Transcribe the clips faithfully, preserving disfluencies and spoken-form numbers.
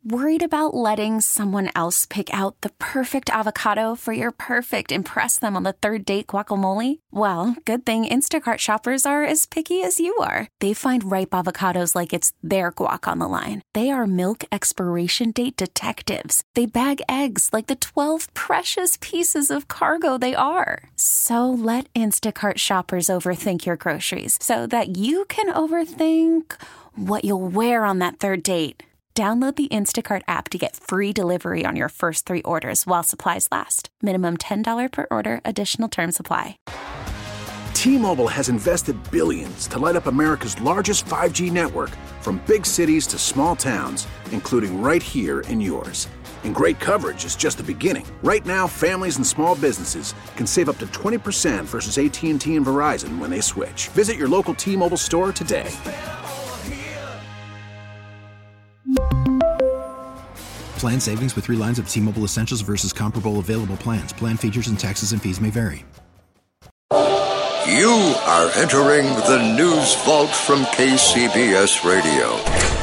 Worried about letting someone else pick out the perfect avocado for your perfect impress them on the third date guacamole? Well, good thing Instacart shoppers are as picky as you are. They find ripe avocados like it's their guac on the line. They are milk expiration date detectives. They bag eggs like the twelve precious pieces of cargo they are. So let Instacart shoppers overthink your groceries so that you can overthink what you'll wear on that third date. Download the Instacart app to get free delivery on your first three orders while supplies last. Minimum ten dollars per order. Additional terms apply. T-Mobile has invested billions to light up America's largest five G network, from big cities to small towns, including right here in yours. And great coverage is just the beginning. Right now, families and small businesses can save up to twenty percent versus A T and T and Verizon when they switch. Visit your local T-Mobile store today. Plan savings with three lines of T-Mobile Essentials versus comparable available plans. Plan features and taxes and fees may vary. You are entering the news vault from K C B S Radio.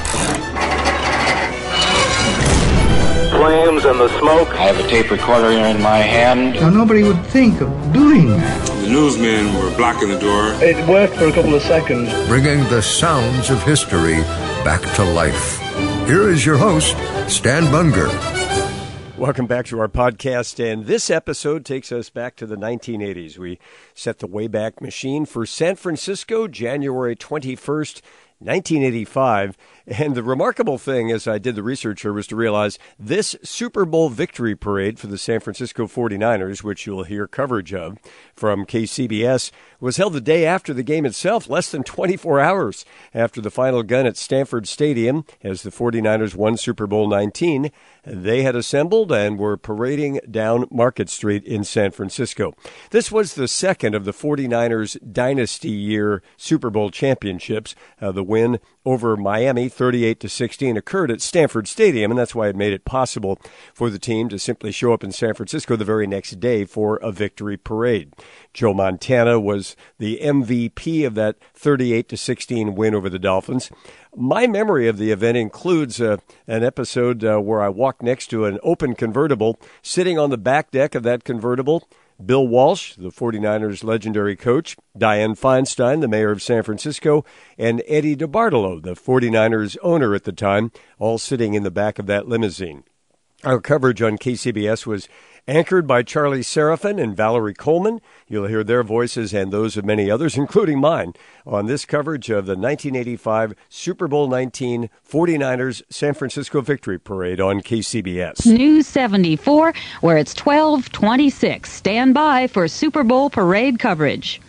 Flames and the smoke. I have a tape recorder in my hand. Now, nobody would think of doing that. The newsmen were blocking the door. It worked for a couple of seconds. Bringing the sounds of history back to life. Here is your host, Stan Bunger. Welcome back to our podcast, and this episode takes us back to the nineteen eighties. We set the Wayback Machine for San Francisco, January twenty-first, nineteen eighty-five. And the remarkable thing, as I did the research here, was to realize this Super Bowl victory parade for the San Francisco forty-niners, which you'll hear coverage of from K C B S, was held the day after the game itself, less than twenty-four hours after the final gun at Stanford Stadium, as the forty-niners won Super Bowl nineteen. They had assembled and were parading down Market Street in San Francisco. This was the second of the forty-niners dynasty year Super Bowl championships. Uh, the win over Miami, thirty-eight to sixteen, occurred at Stanford Stadium, and that's why it made it possible for the team to simply show up in San Francisco the very next day for a victory parade. Joe Montana was the M V P of that thirty-eight to sixteen win over the Dolphins. My memory of the event includes uh, an episode uh, where I walked next to an open convertible. Sitting on the back deck of that convertible, Bill Walsh, the forty-niners legendary coach, Dianne Feinstein, the mayor of San Francisco, and Eddie DeBartolo, the forty-niners owner at the time, all sitting in the back of that limousine. Our coverage on K C B S was anchored by Charlie Seraphin and Valerie Coleman. You'll hear their voices and those of many others, including mine, on this coverage of the nineteen eighty-five Super Bowl nineteen forty-niners San Francisco Victory Parade on K C B S. News seventy-four, where it's twelve twenty-six. Stand by for Super Bowl parade coverage.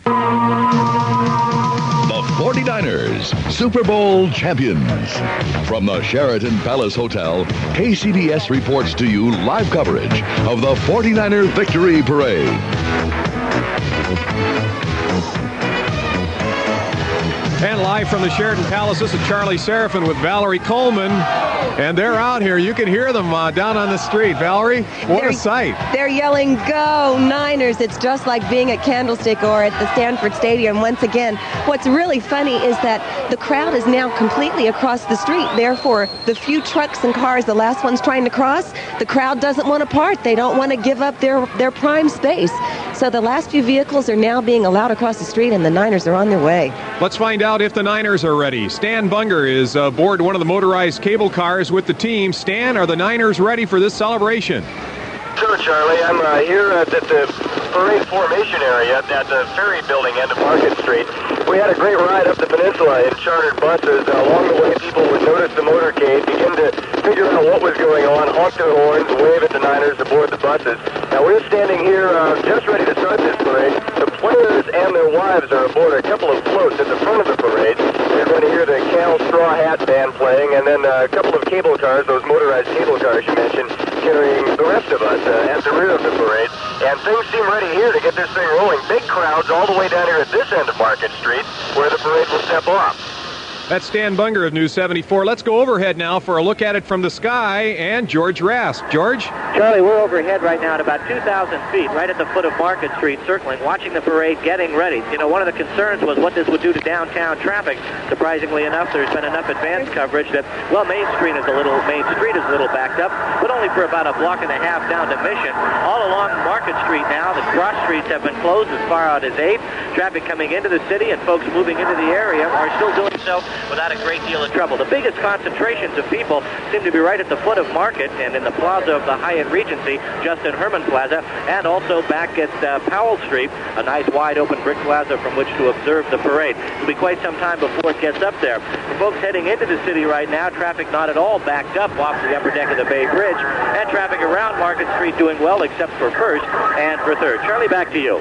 The forty-niners, Super Bowl champions. From the Sheraton Palace Hotel, K C B S reports to you live coverage of the forty-niner Victory Parade. And live from the Sheraton Palace, this is Charlie Seraphin with Valerie Coleman. And they're out here. You can hear them uh, down on the street. Valerie, what they're, a sight. They're yelling, "Go Niners." It's just like being at Candlestick or at the Stanford Stadium once again. What's really funny is that the crowd is now completely across the street. Therefore, the few trucks and cars, the last ones trying to cross, the crowd doesn't want to part. They don't want to give up their, their prime space. So the last few vehicles are now being allowed across the street, and the Niners are on their way. Let's find out if the Niners are ready. Stan Bunger is aboard one of the motorized cable cars with the team. Stan, are the Niners ready for this celebration? Sure, Charlie. I'm uh, here at the parade formation area at the ferry building end of Market Street. We had a great ride up the peninsula in chartered buses. Uh, along the way, people would notice the motorcade, begin to figure out what was going on, honk their horns, wave at the Niners aboard the buses. Now, we're standing here uh, just ready to start this parade. The players and their wives are aboard a couple of floats at the front of the parade. You're going to hear the Cal Straw Hat Band playing, and then uh, a couple of cable cars, those motorized cable cars you mentioned, carrying the rest of us uh, at the rear of the parade. And things seem ready here to get this thing rolling. Big crowds all the way down here at this end of Market Street, where the parade will step off. That's Stan Bunger of News seventy-four. Let's go overhead now for a look at it from the sky, and George Rasp. George? Charlie, we're overhead right now at about two thousand feet, right at the foot of Market Street, circling, watching the parade, getting ready. You know, one of the concerns was what this would do to downtown traffic. Surprisingly enough, there's been enough advance coverage that, well, Main Street is a little, Main Street is a little backed up, but only for about a block and a half down to Mission. All along Market Street now, the cross streets have been closed as far out as eighth. Traffic coming into the city and folks moving into the area are still doing so without a great deal of trouble. The biggest concentrations of people seem to be right at the foot of Market and in the plaza of the Hyatt Regency, Justin Herman Plaza, and also back at uh, Powell Street, a nice wide open brick plaza from which to observe the parade. It'll be quite some time before it gets up there. For folks heading into the city right now, traffic not at all backed up off the upper deck of the Bay Bridge, and traffic around Market Street doing well except for First and for Third. Charlie, back to you.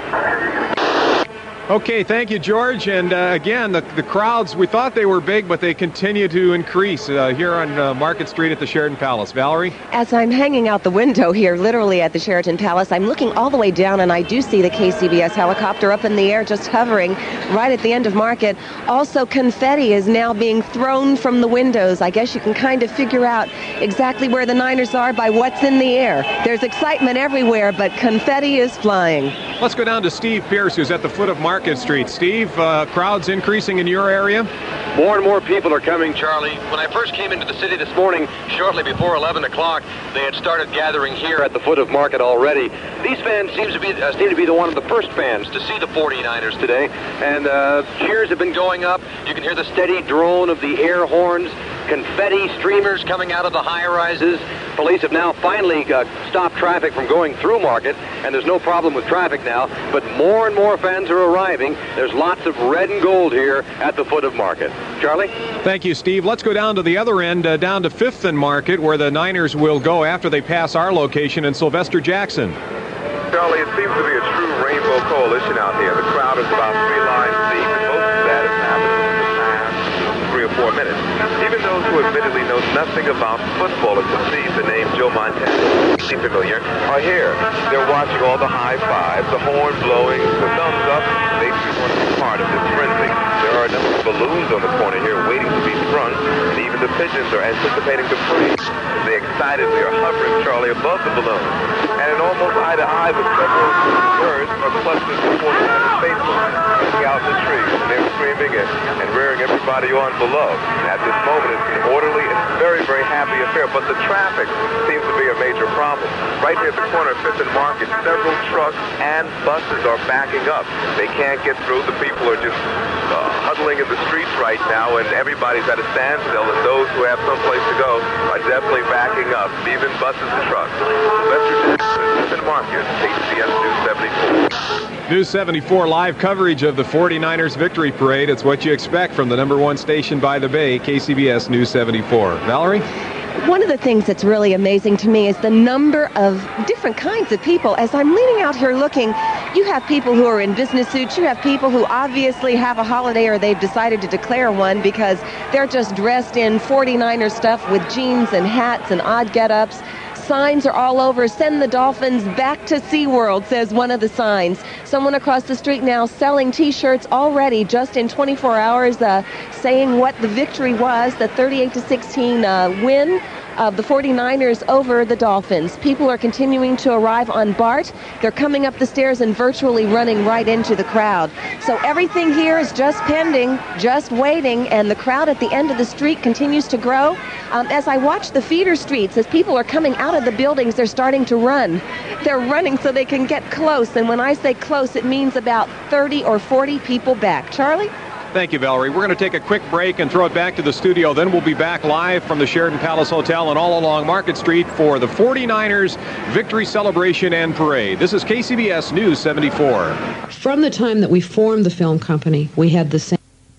Okay, thank you, George. And uh, again, the, the crowds, we thought they were big, but they continue to increase uh, here on uh, Market Street at the Sheraton Palace. Valerie? As I'm hanging out the window here, literally at the Sheraton Palace, I'm looking all the way down, and I do see the K C B S helicopter up in the air, just hovering right at the end of Market. Also, confetti is now being thrown from the windows. I guess you can kind of figure out exactly where the Niners are by what's in the air. There's excitement everywhere, but confetti is flying. Let's go down to Steve Pierce, who's at the foot of Market Street. Steve, uh, crowds increasing in your area? More and more people are coming, Charlie. When I first came into the city this morning, shortly before eleven o'clock, they had started gathering here at the foot of Market already. These fans seem to be uh, seem to be the one of the first fans to see the forty-niners today, and uh, cheers have been going up. You can hear the steady drone of the air horns, confetti streamers coming out of the high-rises. Police have now finally uh, stopped traffic from going through Market, and there's no problem with traffic now, but more and more fans are arriving. There's lots of red and gold here at the foot of Market. Charlie? Thank you, Steve. Let's go down to the other end, uh, down to Fifth and Market, where the Niners will go after they pass our location in Sylvester Jackson. Charlie, it seems to be a true rainbow coalition out here. The crowd is about three lines deep, and most of that has happened in the past three or four minutes. Even those who admittedly know nothing about football and perceive the name Joe Montana, familiar, are here. They're watching all the high fives, the horn blowing, the thumbs up. They just want to be part of this frenzy. There are a number of balloons on the corner here waiting to be sprung, and even the pigeons are anticipating the parade. They excitedly are hovering, Charlie, above the balloons. And in almost eye-to-eye with several birds are clusters of forty-niners faithful looking out in the trees. And they're screaming and, and rearing everybody on below. And at this moment, it's an orderly and very, very happy affair. But the traffic seems to be a major problem. Right here at the corner of Fifth and Market, several trucks and buses are backing up. They can't get through. The people are just uh, huddling in the streets right now, and everybody's at a standstill. And those who have someplace to go are definitely backing up, even buses and trucks. Sylvester Jackson, Fifth and Market, K C B S News seventy-four. News seventy-four live coverage of the forty-niners victory parade. It's what you expect from the number one station by the Bay, K C B S News seventy-four. Valerie? One of the things that's really amazing to me is the number of different kinds of people. As I'm leaning out here looking, you have people who are in business suits. You have people who obviously have a holiday or they've decided to declare one because they're just dressed in forty-niner stuff with jeans and hats and odd get-ups. Signs are all over. Send the Dolphins back to SeaWorld, says one of the signs. Someone across the street now selling T-shirts already just in twenty-four hours, uh, saying what the victory was, the thirty-eight to sixteen uh, win of the forty-niners over the Dolphins. People are continuing to arrive on BART. They're coming up the stairs and virtually running right into the crowd. So everything here is just pending, just waiting, and the crowd at the end of the street continues to grow. Um, as I watch the feeder streets, as people are coming out of the buildings, they're starting to run. They're running so they can get close, and when I say close, it means about thirty or forty people back. Charlie? Thank you, Valerie. We're going to take a quick break and throw it back to the studio. Then we'll be back live from the Sheraton Palace Hotel and all along Market Street for the forty-niners victory celebration and parade. This is K C B S News seventy-four. From the time that we formed the film company, we had the same.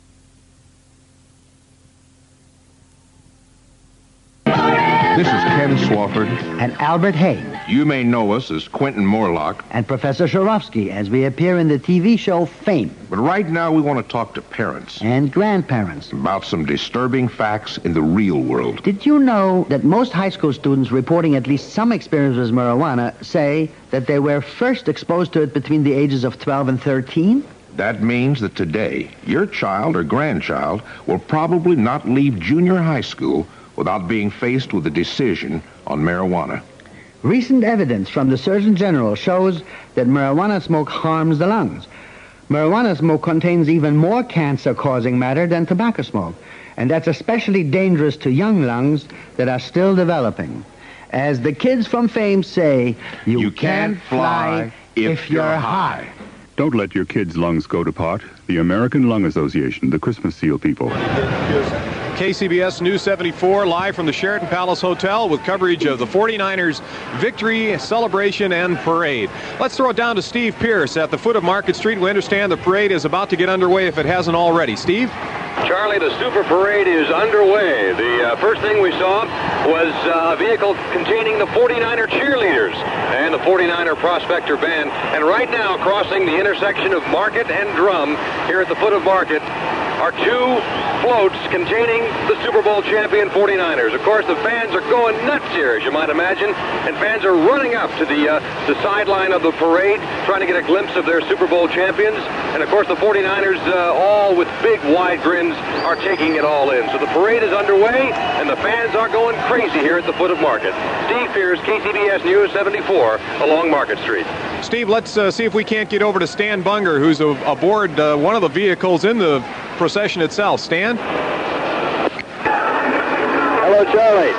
This is Ken Swofford. And Albert Hay. You may know us as Quentin Morlock. And Professor Swarovski as we appear in the T V show Fame. But right now we want to talk to parents. And grandparents. About some disturbing facts in the real world. Did you know that most high school students reporting at least some experience with marijuana say that they were first exposed to it between the ages of twelve and thirteen? That means that today, your child or grandchild will probably not leave junior high school without being faced with a decision on marijuana. Recent evidence from the Surgeon General shows that marijuana smoke harms the lungs. Marijuana smoke contains even more cancer-causing matter than tobacco smoke, and that's especially dangerous to young lungs that are still developing. As the kids from Fame say, you, You can't fly if you're high. Don't let your kids' lungs go to pot. The American Lung Association, the Christmas Seal people. K C B S News seventy-four, live from the Sheraton Palace Hotel with coverage of the forty-niners victory celebration and parade. Let's throw it down to Steve Pierce at the foot of Market Street. We understand the parade is about to get underway if it hasn't already. Steve? Charlie, the Super Parade is underway. The uh, first thing we saw was uh, a vehicle containing the forty-niner cheerleaders and the forty-niner Prospector Band. And right now, crossing the intersection of Market and Drum here at the foot of Market are two floats containing the Super Bowl champion forty-niners. Of course, the fans are going nuts here, as you might imagine, and fans are running up to the, uh, the sideline of the parade, trying to get a glimpse of their Super Bowl champions. And, of course, the forty-niners, uh, all with big, wide grins, are taking it all in. So the parade is underway, and the fans are going crazy here at the foot of Market. Steve Pierce, K C B S News seventy-four, along Market Street. Steve, let's uh, see if we can't get over to Stan Bunger, who's a, aboard uh, one of the vehicles in the procession itself. Stan? Hello, Charlie.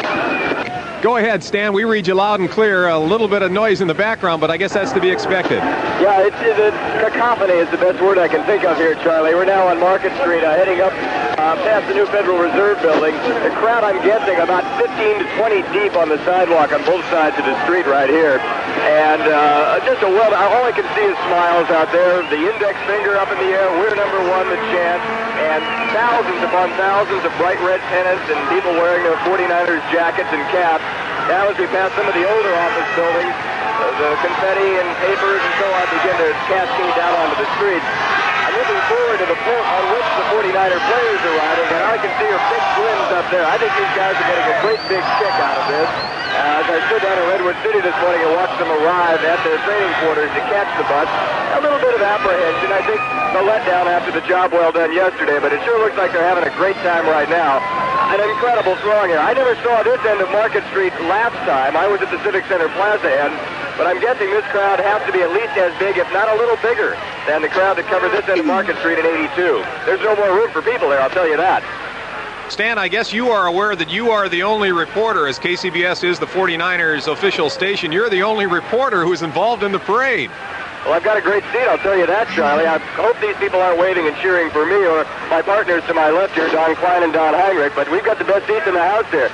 Go ahead, Stan. We read you loud and clear. A little bit of noise in the background, but I guess that's to be expected. Yeah, it's, it's cacophony is the best word I can think of here, Charlie. We're now on Market Street, uh, heading up uh, past the new Federal Reserve Building. The crowd, I'm guessing, about fifteen to twenty deep on the sidewalk on both sides of the street right here. And uh, just a well, all I can see is smiles out there. The index finger up in the air. We're number one, the chant. And thousands upon thousands of bright red pennants and people wearing their forty-niners jackets and caps. Now as we pass some of the older office buildings, uh, the confetti and papers and so on begin to cascade down onto the streets. I'm looking forward to the point on which the forty-niner players are riding, and I can see your big grins up there. I think these guys are getting a great big kick out of this. Uh, as I stood down in Redwood City this morning and watched them arrive at their training quarters to catch the bus, a little bit of apprehension. I think the letdown after the job well done yesterday, but it sure looks like they're having a great time right now. An incredible throng here. I never saw this end of Market Street last time. I was at the Civic Center Plaza end, but I'm guessing this crowd has to be at least as big, if not a little bigger, than the crowd that covered this end of Market Street in eighty-two. There's no more room for people there, I'll tell you that. Stan, I guess you are aware that you are the only reporter, as K C B S is the forty-niners official station. You're the only reporter who's involved in the parade. Well, I've got a great seat, I'll tell you that, Charlie. I hope these people aren't waving and cheering for me or my partners to my left here, Don Klein and Don Heinrich, but we've got the best seats in the house here.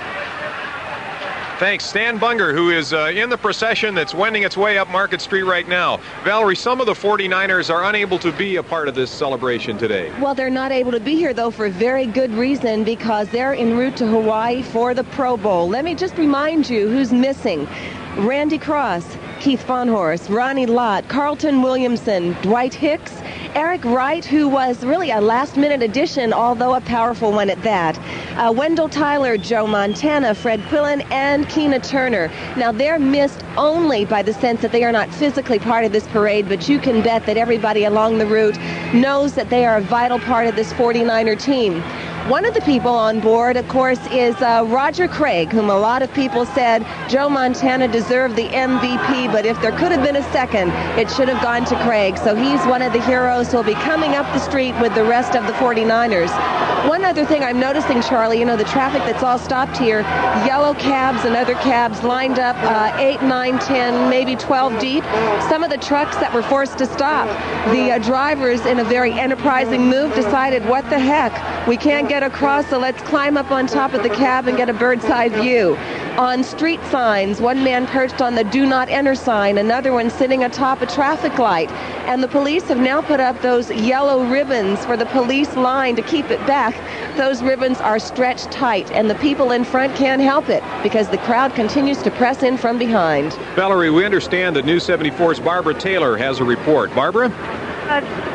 Thanks. Stan Bunger, who is uh, in the procession that's wending its way up Market Street right now. Valerie, some of the forty-niners are unable to be a part of this celebration today. Well, they're not able to be here, though, for a very good reason, because they're en route to Hawaii for the Pro Bowl. Let me just remind you who's missing. Randy Cross, Keith Von Horst, Ronnie Lott, Carlton Williamson, Dwight Hicks, Eric Wright, who was really a last-minute addition, although a powerful one at that. Uh, Wendell Tyler, Joe Montana, Fred Quillen, and Keena Turner. Now, they're missed only by the sense that they are not physically part of this parade, but you can bet that everybody along the route knows that they are a vital part of this forty-niner team. One of the people on board, of course, is uh, Roger Craig, whom a lot of people said Joe Montana deserved the M V P, but if there could have been a second, it should have gone to Craig. So he's one of the heroes who will be coming up the street with the rest of the forty-niners. One other thing I'm noticing, Charlie, you know, the traffic that's all stopped here, yellow cabs and other cabs lined up uh, eight, nine, ten, maybe twelve deep. Some of the trucks that were forced to stop, the uh, drivers, in a very enterprising move, decided, what the heck, we can't get across, so let's climb up on top of the cab and get a bird's eye view. On street signs, one man perched on the do not enter sign, another one sitting atop a traffic light. And the police have now put up those yellow ribbons for the police line to keep it back. Those ribbons are stretched tight, and the people in front can't help it because the crowd continues to press in from behind. Valerie, we understand that News seventy-four's Barbara Taylor has a report. Barbara? Uh,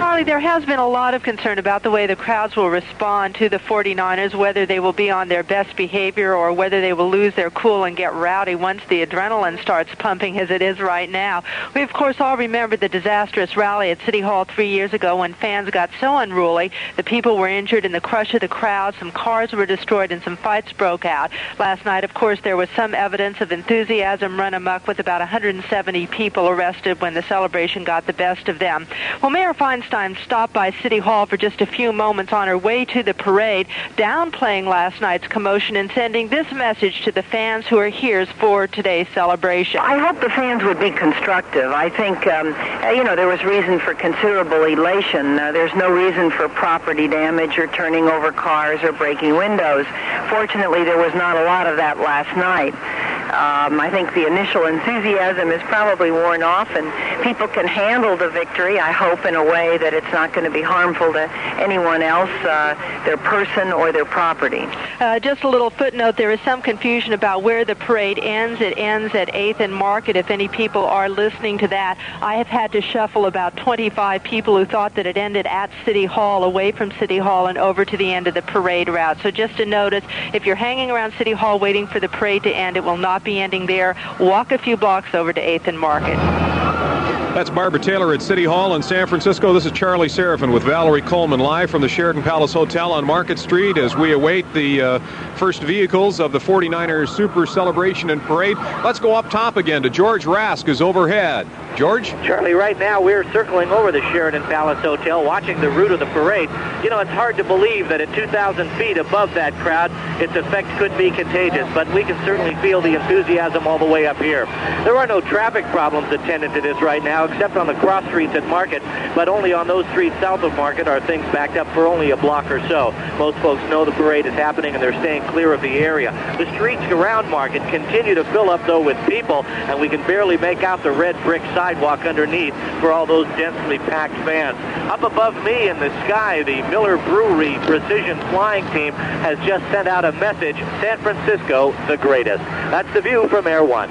Charlie, there has been a lot of concern about the way the crowds will respond to the forty-niners, whether they will be on their best behavior or whether they will lose their cool and get rowdy once the adrenaline starts pumping as it is right now. We, of course, all remember the disastrous rally at City Hall three years ago when fans got so unruly the people were injured in the crush of the crowd, some cars were destroyed, and some fights broke out. Last night, of course, there was some evidence of enthusiasm run amok with about one hundred seventy people arrested when the celebration got the best of them. Well, Mayor Feinstein stopped by City Hall for just a few moments on her way to the parade, downplaying last night's commotion and sending this message to the fans who are here for today's celebration. I hope the fans would be constructive. I think, um, you know, there was reason for considerable elation. Uh, there's no reason for property damage or turning over cars or breaking windows. Fortunately, there was not a lot of that last night. Um, I think the initial enthusiasm is probably worn off, and people can handle the victory, I hope, in a way that it's not going to be harmful to anyone else, uh, their person or their property. Uh, just a little footnote, there is some confusion about where the parade ends. It ends at eighth and Market, if any people are listening to that. I have had to shuffle about twenty-five people who thought that it ended at City Hall, away from City Hall, and over to the end of the parade route. So just a notice, if you're hanging around City Hall waiting for the parade to end, it will not be ending there. Walk a few blocks over to eighth and Market. That's Barbara Taylor at City Hall in San Francisco. This is Charlie Seraphin with Valerie Coleman live from the Sheraton Palace Hotel on Market Street as we await the uh, first vehicles of the forty-niners Super Celebration and Parade. Let's go up top again to George Rask, who's overhead. George? Charlie, right now we're circling over the Sheraton Palace Hotel watching the route of the parade. You know, it's hard to believe that at two thousand feet above that crowd, its effect could be contagious, but we can certainly feel the enthusiasm all the way up here. There are no traffic problems attendant to this right now, except on the cross streets at Market, but only on those streets south of Market are things backed up for only a block or so. Most folks know the parade is happening and they're staying clear of the area. The streets around Market continue to fill up, though, with people, and we can barely make out the red brick sidewalk underneath for all those densely packed fans. Up above me in the sky, the Miller Brewery Precision Flying Team has just sent out a message: San Francisco, the greatest. That's the view from Air One.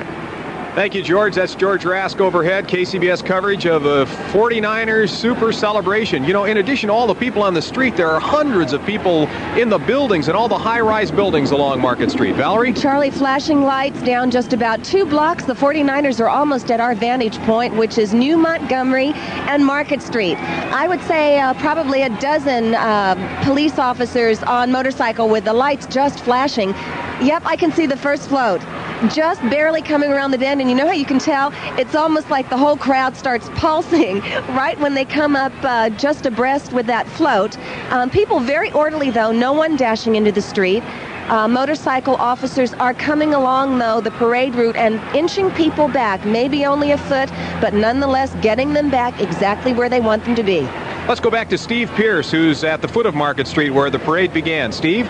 Thank you, George. That's George Rask overhead. K C B S coverage of the forty-niners Super Celebration. You know, in addition to all the people on the street, there are hundreds of people in the buildings and all the high-rise buildings along Market Street. Valerie? Charlie, flashing lights down just about two blocks. The forty-niners are almost at our vantage point, which is New Montgomery and Market Street. I would say uh, probably a dozen uh, police officers on motorcycle with the lights just flashing. Yep, I can see the first float. Just barely coming around the bend, and you know how you can tell? It's almost like the whole crowd starts pulsing right when they come up uh, just abreast with that float. Um, people very orderly, though, no one dashing into the street. Uh, motorcycle officers are coming along, though, the parade route and inching people back, maybe only a foot, but nonetheless getting them back exactly where they want them to be. Let's go back to Steve Pierce, who's at the foot of Market Street where the parade began. Steve?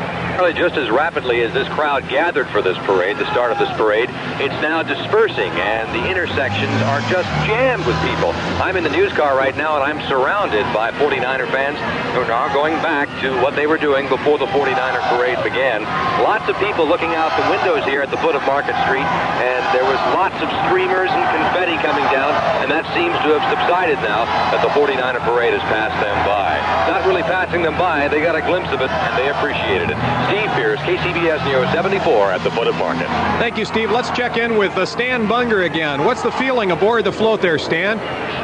Just as rapidly as this crowd gathered for this parade, the start of this parade, it's now dispersing, and the intersections are just jammed with people. I'm in the news car right now, and I'm surrounded by forty-niner fans who are now going back to what they were doing before the forty-niner parade began. Lots of people looking out the windows here at the foot of Market Street, and there was lots of streamers and confetti coming down, and that seems to have subsided now that the forty-niner parade has passed them by. Not really passing them by, they got a glimpse of it, and they appreciated it. Steve Pierce, K C B S News seventy-four at the foot of Market. Thank you, Steve. Let's check in with uh, Stan Bunger again. What's the feeling aboard the float there, Stan?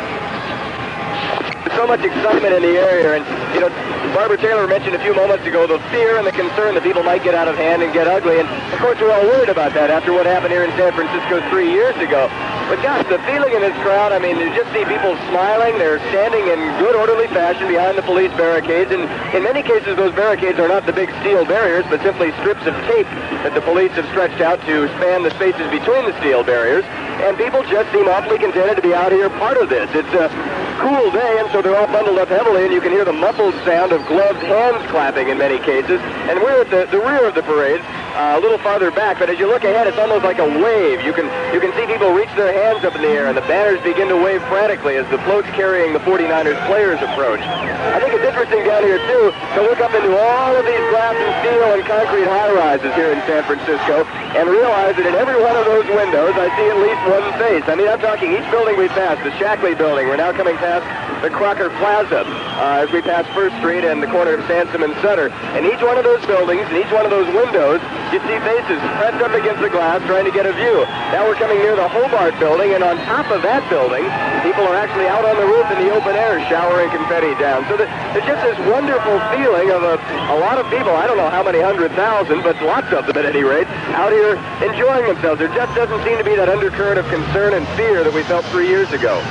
So much excitement in the area, and, you know, Barbara Taylor mentioned a few moments ago the fear and the concern that people might get out of hand and get ugly, and, of course, we're all worried about that after what happened here in San Francisco three years ago. But gosh, the feeling in this crowd, I mean, you just see people smiling. They're standing in good, orderly fashion behind the police barricades, and in many cases, those barricades are not the big steel barriers, but simply strips of tape that the police have stretched out to span the spaces between the steel barriers, and people just seem awfully contented to be out here part of this. It's a cool day, and so they're all bundled up heavily, and you can hear the muffled sound of gloved hands clapping in many cases. And we're at the, the rear of the parade, uh, a little farther back, but as you look ahead, it's almost like a wave. You can you can see people reach their hands up in the air, and the banners begin to wave frantically as the floats carrying the forty-niners players approach. I think it's interesting down here, too, to look up into all of these glass and steel and concrete high-rises here in San Francisco and realize that in every one of those windows, I see at least one face. I mean, I'm talking each building we pass, the Shackley building. We're now coming past the Crocker Plaza uh, as we pass First Street and the corner of Sansom and Sutter. And each one of those buildings and each one of those windows, you see faces pressed up against the glass trying to get a view. Now we're coming near the Hobart building, and on top of that building, people are actually out on the roof in the open air showering confetti down. So there's just this wonderful feeling of a, a lot of people, I don't know how many hundred thousand, but lots of them at any rate, out here enjoying themselves. There just doesn't seem to be that undercurrent of concern and fear that we felt three years ago.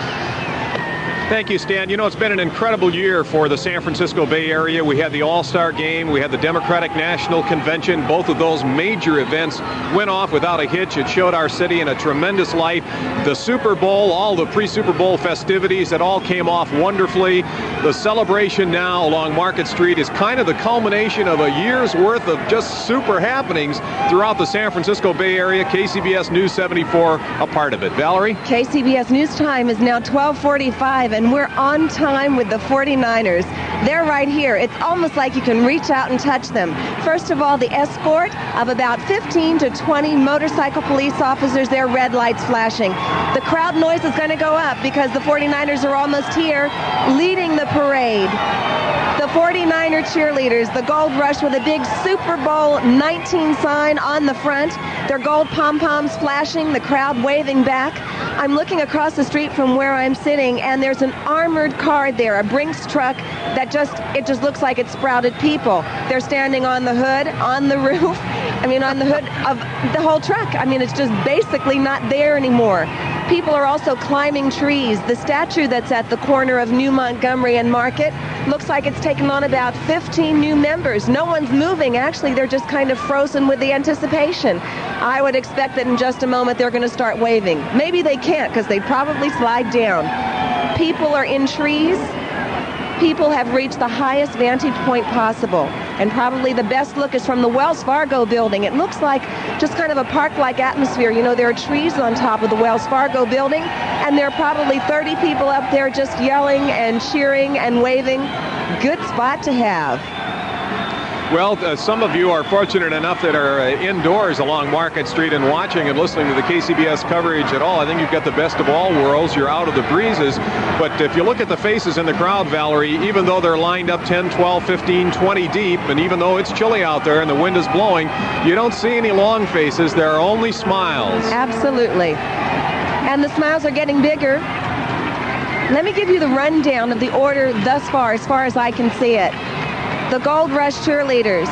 Thank you, Stan. You know, it's been an incredible year for the San Francisco Bay Area. We had the All-Star Game. We had the Democratic National Convention. Both of those major events went off without a hitch. It showed our city in a tremendous light. The Super Bowl, all the pre-Super Bowl festivities, it all came off wonderfully. The celebration now along Market Street is kind of the culmination of a year's worth of just super happenings throughout the San Francisco Bay Area. K C B S News seventy-four, a part of it. Valerie? K C B S News time is now twelve forty-five, and we're on time with the forty-niners. They're right here. It's almost like you can reach out and touch them. First of all, the escort of about fifteen to twenty motorcycle police officers, their red lights flashing. The crowd noise is going to go up because the forty-niners are almost here leading the parade. The forty-niner cheerleaders, the Gold Rush with a big Super Bowl nineteen sign on the front. Their gold pom-poms flashing, the crowd waving back. I'm looking across the street from where I'm sitting, and there's an armored car there, a Brinks truck that just, it just looks like it sprouted people. They're standing on the hood, on the roof, I mean on the hood of the whole truck. I mean, it's just basically not there anymore. People are also climbing trees. The statue that's at the corner of New Montgomery and Market looks like it's taken on about fifteen new members. No one's moving. Actually, they're just kind of frozen with the anticipation. I would expect that in just a moment they're going to start waving. Maybe they can't because they'd probably slide down. People are in trees. People have reached the highest vantage point possible. And probably the best look is from the Wells Fargo building. It looks like just kind of a park-like atmosphere. You know, there are trees on top of the Wells Fargo building, and there are probably thirty people up there just yelling and cheering and waving. Good spot to have. Well, uh, some of you are fortunate enough that are uh, indoors along Market Street and watching and listening to the K C B S coverage at all. I think you've got the best of all worlds. You're out of the breezes. But if you look at the faces in the crowd, Valerie, even though they're lined up ten, twelve, fifteen, twenty deep, and even though it's chilly out there and the wind is blowing, you don't see any long faces. There are only smiles. Absolutely. And the smiles are getting bigger. Let me give you the rundown of the order thus far, as far as I can see it. The Gold Rush cheerleaders,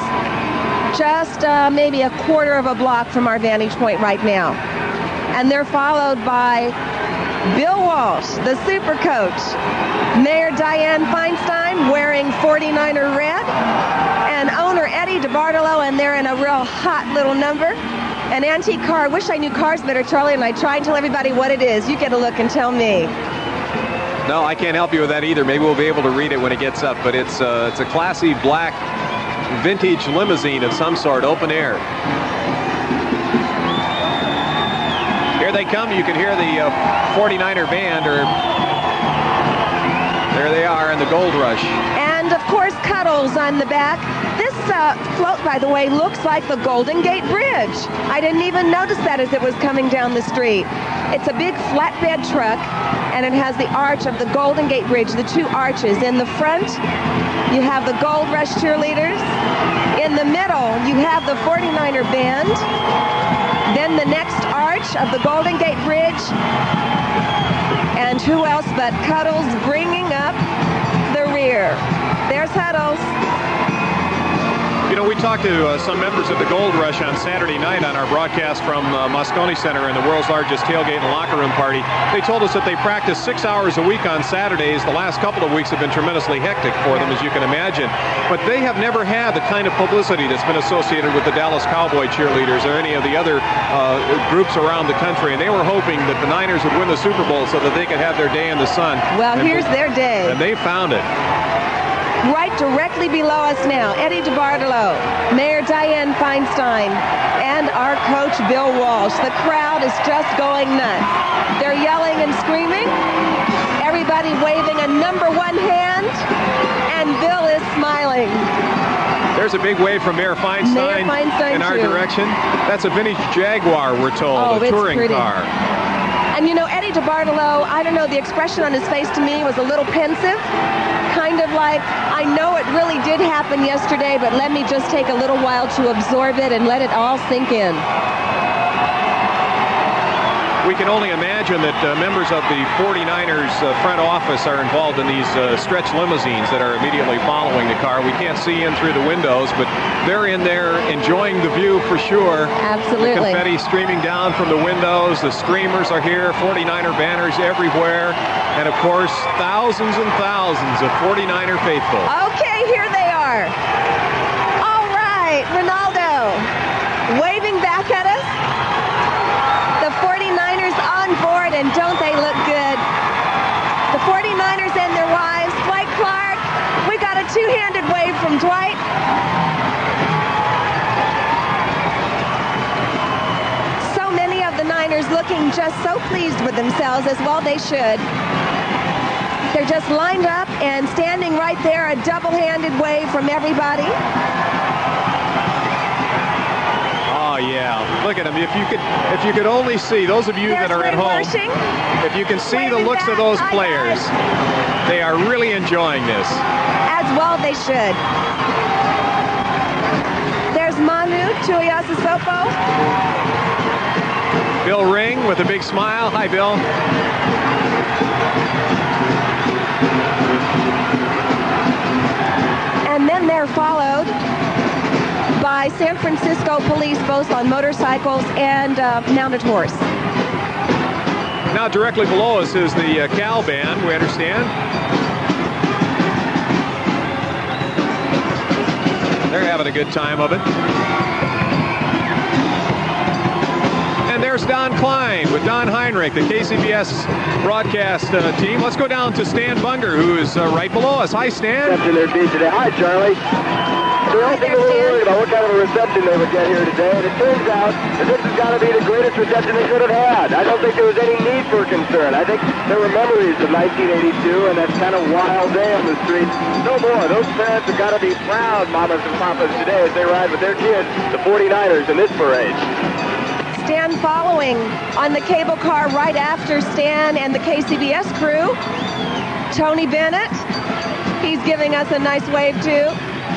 just uh, maybe a quarter of a block from our vantage point right now. And they're followed by Bill Walsh, the super coach, Mayor Dianne Feinstein wearing forty-niner red, and owner Eddie DeBartolo, and they're in a real hot little number. An antique car. I wish I knew cars better, Charlie, and I try and tell everybody what it is. You get a look and tell me. No, I can't help you with that either. Maybe we'll be able to read it when it gets up. But it's, uh, it's a classy black vintage limousine of some sort, open air. Here they come. You can hear the uh, forty-niner band. Or there they are in the Gold Rush. And, of course, Cuddles on the back. This uh, float, by the way, looks like the Golden Gate Bridge. I didn't even notice that as it was coming down the street. It's a big flatbed truck, and it has the arch of the Golden Gate Bridge, the two arches. In the front, you have the Gold Rush cheerleaders. In the middle, you have the forty-niner band. Then the next arch of the Golden Gate Bridge. And who else but Cuddles bringing up the rear. There's Cuddles. You know, we talked to uh, some members of the Gold Rush on Saturday night on our broadcast from uh, Moscone Center in the world's largest tailgate and locker room party. They told us that they practice six hours a week on Saturdays. The last couple of weeks have been tremendously hectic for them, as you can imagine. But they have never had the kind of publicity that's been associated with the Dallas Cowboy cheerleaders or any of the other uh, groups around the country. And they were hoping that the Niners would win the Super Bowl so that they could have their day in the sun. Well, and, here's their day. And they found it. Right directly below us now, Eddie DeBartolo, Mayor Dianne Feinstein, and our coach, Bill Walsh. The crowd is just going nuts. They're yelling and screaming. Everybody waving a number one hand, and Bill is smiling. There's a big wave from Mayor Feinstein, Mayor Feinstein in our too. direction. That's a vintage Jaguar, we're told, Oh, a it's touring pretty. car. And you know, Eddie DeBartolo, I don't know, the expression on his face to me was a little pensive. Kind of like, I know it really did happen yesterday, but let me just take a little while to absorb it and let it all sink in. We can only imagine that uh, members of the forty-niners uh, front office are involved in these uh, stretch limousines that are immediately following the car. We can't see in through the windows, but they're in there enjoying the view for sure. Absolutely. The confetti streaming down from the windows. The streamers are here. forty-niner banners everywhere. And, of course, thousands and thousands of forty-niner faithful. Okay, here they are. All right, Ronaldo waving back at us. The forty-niners on board, and don't they look good? The forty-niners and their wives. Dwight Clark, we got a two-handed wave from Dwight. So many of the Niners looking just so pleased with themselves, as well they should. They're just lined up and standing right there, a double-handed wave from everybody. Oh yeah, look at them. If you could, if you could only see, those of you that are at home, if you can see the looks of those players, they are really enjoying this. As well they should. There's Manu Tuiasosopo. Bill Ring with a big smile. Hi, Bill. And then they're followed by San Francisco police, both on motorcycles and uh, mounted horse. Now directly below us is the uh, Cal Band, we understand. They're having a good time of it. And there's Don Klein with Don Heinrich, the K C B S broadcast uh, team. Let's go down to Stan Bunger, who is uh, right below us. Hi, Stan. Reception there'd be today. Hi, Charlie. They all seem a little worried about what kind of a reception they would get here today, and it turns out that this has got to be the greatest reception they could have had. I don't think there was any need for concern. I think there were memories of nineteen eighty-two and that kind of wild day on the streets. No more. Those parents have got to be proud, mamas and papas, today as they ride with their kids, the forty-niners, in this parade. Stan following on the cable car right after Stan and the K C B S crew. Tony Bennett, he's giving us a nice wave too.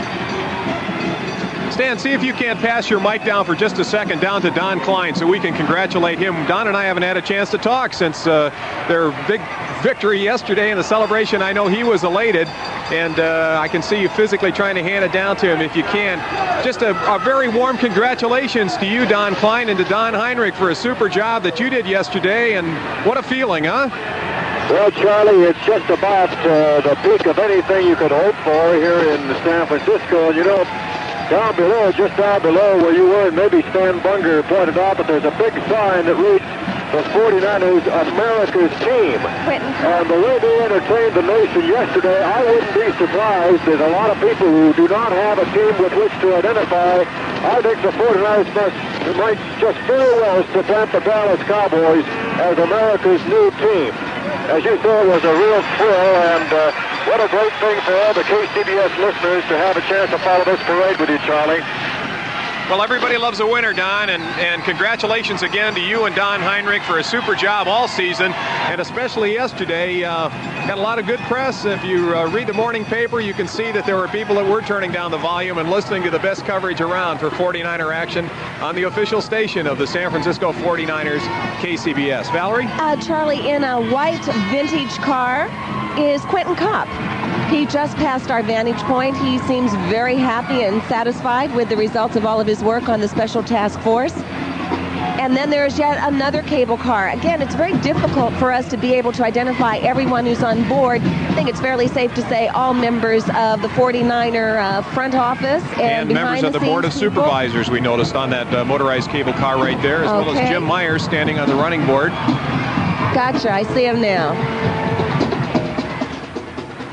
Stan, see if you can't pass your mic down for just a second down to Don Klein so we can congratulate him. Don and I haven't had a chance to talk since uh, their big victory yesterday in the celebration. I know he was elated, and uh, I can see you physically trying to hand it down to him if you can. Just a, a very warm congratulations to you, Don Klein, and to Don Heinrich for a super job that you did yesterday, and what a feeling, huh? Well, Charlie, it's just about uh, the peak of anything you could hope for here in San Francisco. And, you know, down below, just down below where you were, and maybe Stan Bunger pointed out, but there's a big sign that reads the forty-niners, America's team. And the way they entertained the nation yesterday, I wouldn't be surprised. There's a lot of people who do not have a team with which to identify. I think the forty-niners must, might just very well supplant the Dallas Cowboys as America's new team. As you saw, it was a real thrill, and uh, what a great thing for all the K C B S listeners to have a chance to follow this parade with you, Charlie. Well, everybody loves a winner, Don, and, and congratulations again to you and Don Heinrich for a super job all season, and especially yesterday. Uh, got a lot of good press. If you uh, read the morning paper, you can see that there were people that were turning down the volume and listening to the best coverage around for forty-niner action on the official station of the San Francisco forty-niners, K C B S. Valerie? Uh, Charlie, in a white vintage car is Quentin Kopp. He just passed our vantage point. He seems very happy and satisfied with the results of all of his work on the Special Task Force. And then there's yet another cable car. Again, it's very difficult for us to be able to identify everyone who's on board. I think it's fairly safe to say all members of the forty-niner uh, front office and, and members of the Board of people. Supervisors we noticed on that uh, motorized cable car right there, as Okay. well as Jim Myers standing on the running board. Gotcha, I see him now.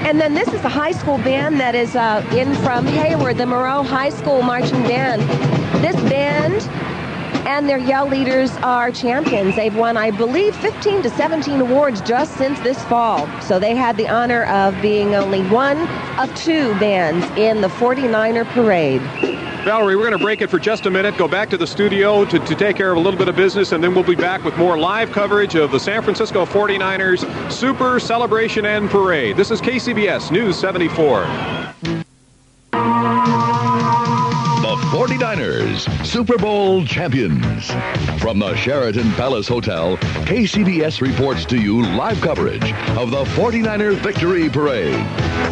And then this is the high school band that is uh, in from Hayward, the Moreau High School Marching Band. This band and their yell leaders are champions. They've won, I believe, fifteen to seventeen awards just since this fall. So they had the honor of being only one of two bands in the forty-niner parade. Valerie, we're going to break it for just a minute, go back to the studio to, to take care of a little bit of business, and then we'll be back with more live coverage of the San Francisco forty-niners Super Celebration and Parade. This is K C B S News seventy-four. The forty-niners Super Bowl champions. From the Sheraton Palace Hotel, K C B S reports to you live coverage of the forty-niner Victory Parade.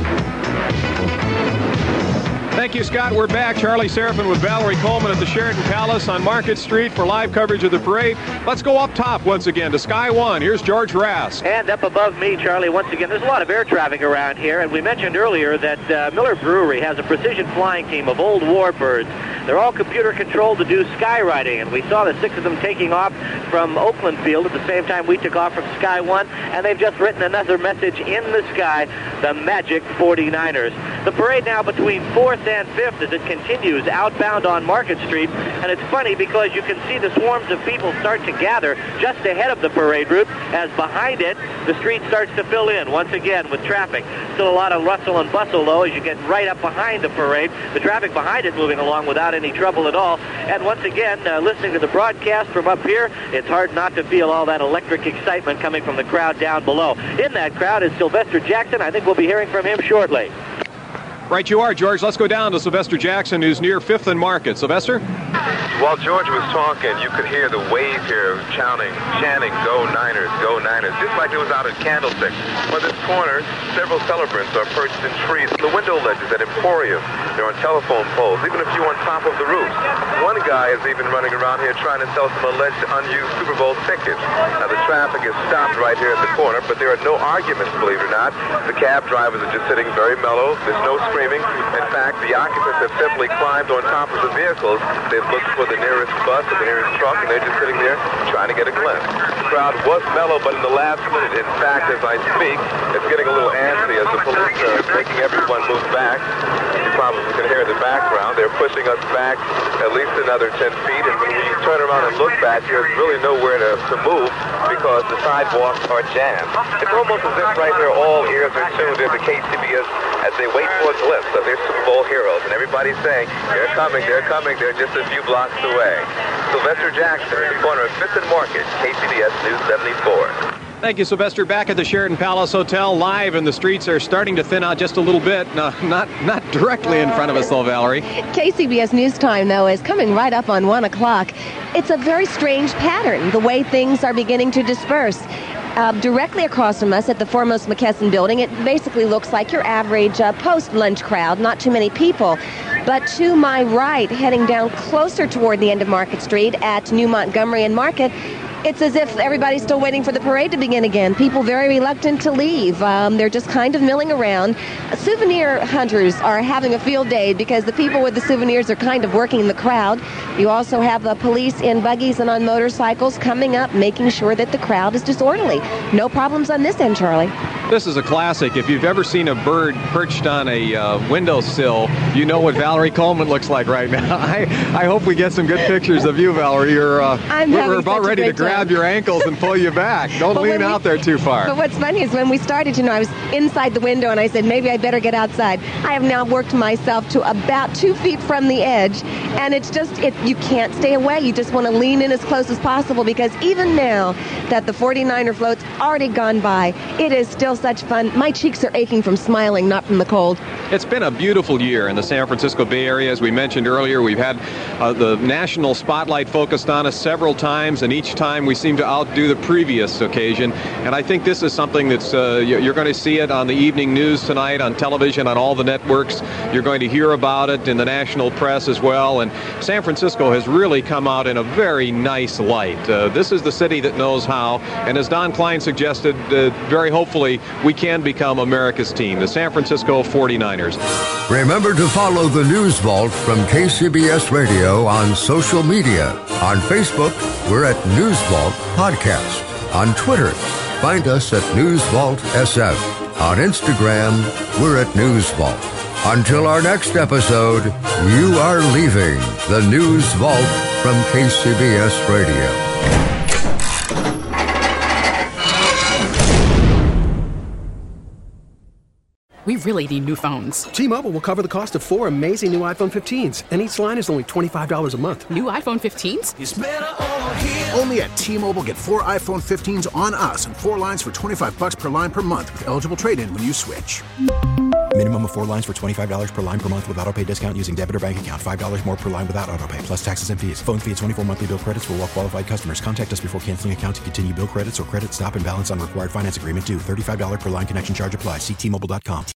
Thank you, Scott. We're back. Charlie Seraphin with Valerie Coleman at the Sheraton Palace on Market Street for live coverage of the parade. Let's go up top once again to Sky One. Here's George Rask. And up above me, Charlie, once again, there's a lot of air traffic around here. And we mentioned earlier that uh, Miller Brewery has a precision flying team of old warbirds. They're all computer controlled to do skywriting. And we saw the six of them taking off from Oakland Field at the same time we took off from Sky One. And they've just written another message in the sky, the Magic forty-niners. The parade now between fourth and fifth as it continues outbound on Market Street. And it's funny because you can see the swarms of people start to gather just ahead of the parade route as behind it the street starts to fill in once again with traffic. Still a lot of rustle and bustle though as you get right up behind the parade. The traffic behind it moving along without any trouble at all. And once again, uh, listening to the broadcast from up here, it's hard not to feel all that electric excitement coming from the crowd down below. In that crowd is Sylvester Jackson. I think we'll be hearing from him shortly. Right you are, George. Let's go down to Sylvester Jackson, who's near fifth and Market. Sylvester? While George was talking, you could hear the wave here chanting, chanting, "Go Niners, go Niners," just like it was out at Candlestick. On this corner, several celebrants are perched in trees, the window ledges at Emporium. They're on telephone poles, even a few on top of the roofs. One guy is even running around here trying to sell some alleged unused Super Bowl tickets. Now, the traffic is stopped right here at the corner, but there are no arguments, believe it or not. The cab drivers are just sitting very mellow. There's no screaming. In fact, the occupants have simply climbed on top of the vehicles. They've looked for the nearest bus or the nearest truck, and they're just sitting there trying to get a glimpse. The crowd was mellow, but in the last minute, in fact, as I speak, it's getting a little antsy as the police are making everyone move back. You probably can hear in the background, they're pushing us back at least another ten feet, and when you turn around and look back, there's really nowhere to, to move because the sidewalks are jammed. It's almost as if right there all ears are tuned into K C B S as they wait for a glimpse of their Super Bowl heroes, and everybody's saying, they're coming, they're coming, they're just a few blocks away. Sylvester Jackson in the corner of fifth and Market, K C B S News seventy-four. Thank you, Sylvester. Back at the Sheraton Palace Hotel, live, and the streets are starting to thin out just a little bit. No, not not directly in front of us, though, Valerie. K C B S News Time, though, is coming right up on one o'clock. It's a very strange pattern, the way things are beginning to disperse. Uh, directly across from us at the Foremost McKesson building, it basically looks like your average uh, post-lunch crowd, not too many people. But to my right, heading down closer toward the end of Market Street at New Montgomery and Market, it's as if everybody's still waiting for the parade to begin again. People very reluctant to leave. Um, they're just kind of milling around. Souvenir hunters are having a field day because the people with the souvenirs are kind of working the crowd. You also have the police in buggies and on motorcycles coming up, making sure that the crowd is disorderly. No problems on this end, Charlie. This is a classic. If you've ever seen a bird perched on a uh, windowsill, you know what Valerie Coleman looks like right now. I, I hope we get some good pictures of you, Valerie. You're, uh, I'm we're, we're about ready to grab your ankles and pull you back. Don't lean we, out there too far. But what's funny is when we started, you know, I was inside the window and I said, maybe I better get outside. I have now worked myself to about two feet from the edge, and it's just, it, you can't stay away. You just want to lean in as close as possible because even now that the forty-niner float's already gone by, it is still such fun. My cheeks are aching from smiling, not from the cold. It's been a beautiful year in the San Francisco Bay Area. As we mentioned earlier, we've had uh, the national spotlight focused on us several times, and each time we seem to outdo the previous occasion. And I think this is something that's, uh, you're going to see it on the evening news tonight, on television, on all the networks. You're going to hear about it in the national press as well. And San Francisco has really come out in a very nice light. Uh, this is the city that knows how. And as Don Klein suggested, uh, very hopefully we can become America's team, the San Francisco forty-niners. Remember to follow the News Vault from K C B S Radio on social media. On Facebook, we're at News Vault Podcast. On Twitter, find us at News Vault S F. On Instagram, we're at News Vault. Until our next episode, you are leaving the News Vault from K C B S Radio. We really need new phones. T-Mobile will cover the cost of four amazing new iPhone fifteens, and each line is only twenty-five dollars a month. New iPhone fifteens? It's better over here. Only at T-Mobile, get four iPhone fifteens on us and four lines for twenty-five dollars per line per month with eligible trade-in when you switch. Minimum of four lines for twenty-five dollars per line per month with autopay discount using debit or bank account. five dollars more per line without autopay, plus taxes and fees. Phone fee at twenty-four monthly bill credits for well-qualified customers. Contact us before canceling account to continue bill credits or credit stop and balance on required finance agreement due. thirty-five dollars per line connection charge applies. See T Mobile dot com.